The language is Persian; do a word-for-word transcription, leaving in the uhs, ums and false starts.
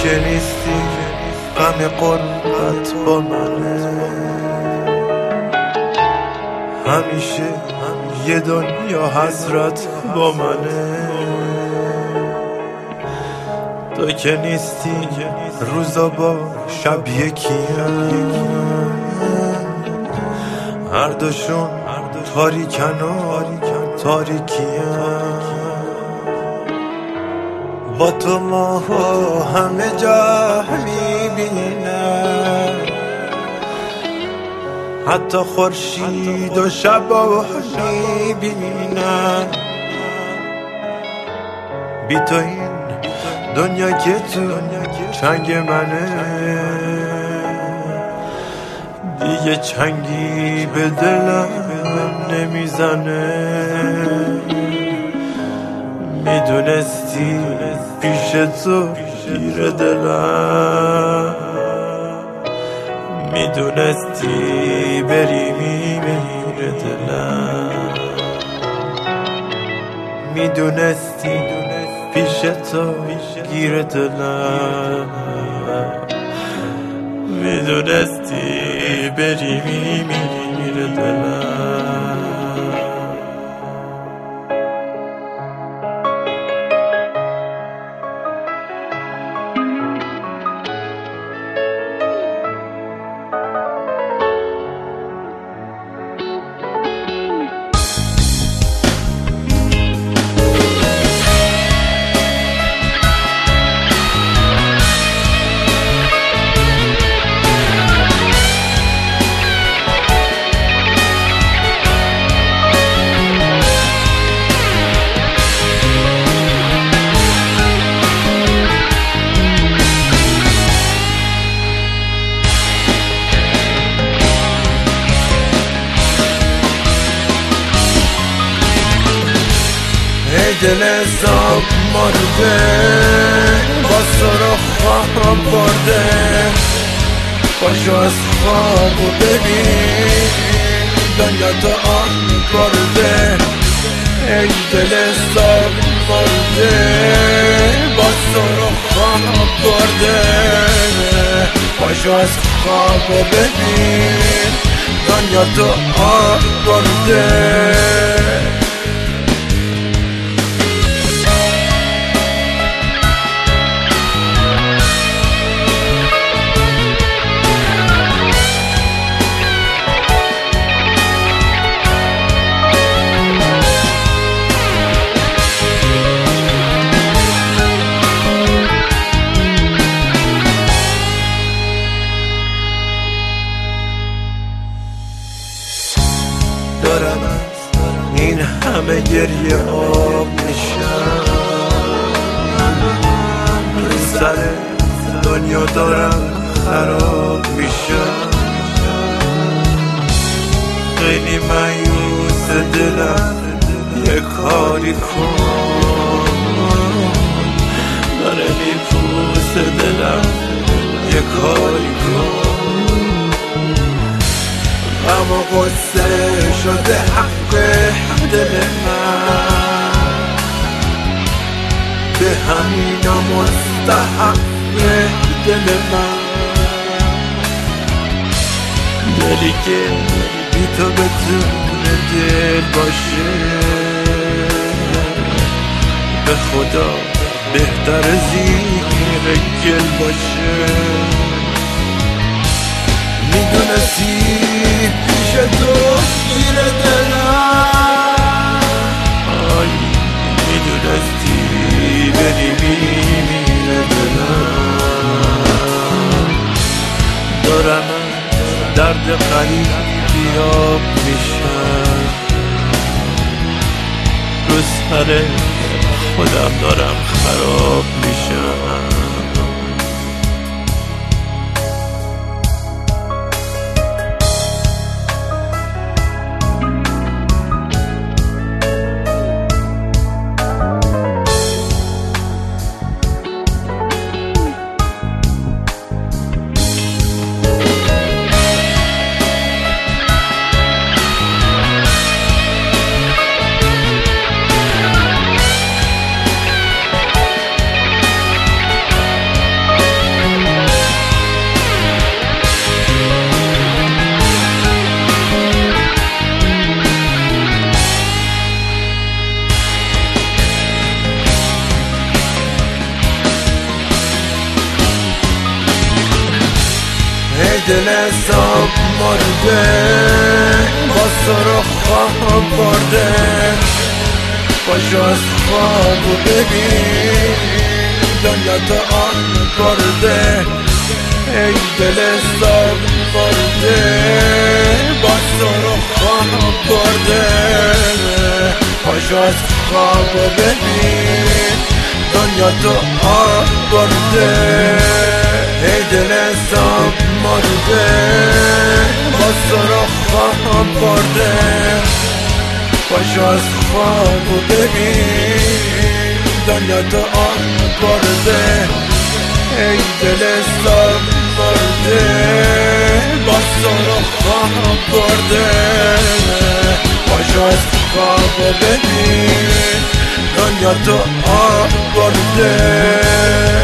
که نیستی غم غربت با منه، همیشه یه دنیا حسرت با منه. تو که نیستی روزا با شب یکیم، هر دوشون تاریکن و تاریکیم. با تو ماه همه جا میبینم، حتی خورشید و شبا میبینم. بی تو این دنیا که تو چنگ منه، دیگه چنگی به دلم نمیزنه. میدونستی پیش تو گیر دلم، میدونستی بری میمیره دلم، میدونستی پیش تو گیر دلم، میدونستی بری میمیره دلم. ای دل زاب مرده، با سرخ خواهم برده، پاشو از خوابو ببین دنیا تو آن برده. ای دل زاب مرده، با سرخ خواهم برده، پاشو از خوابو ببین دنیا تو آن برده. دارم این همه گریه آب میشم، رو سر دنیا دارم خراب میشم. خیلی مایوس دلم، یه کاری کن، داره میپوس دلم، یه کاری کن. اما قصه شده حق دل من، به همینا مستحق دل من. دلی که بی تو بتونه دل باشه، به خدا بهتر زیر گل باشه. میدونستی پیش تو گیر دلم، آی میدونستی بری میمیره دلم. دارم درد غریب بیاب میشم، رو سر خودم دارم خراب میشم. دل حساب مرده با سر و خواب برده پاشو از خوابو ببین دنیا تو آن برده ای دل حساب مرده با سر و خواب برده پاشو از خوابو ببین دنیا تو آن برده ای دل حساب مرده با سر و خواب برده پاشو از خوابو ببین دنیا تو آن برده ای دل حساب مرده با سر و خواب برده پاشو از خوابو ببین دنیا تو آن برده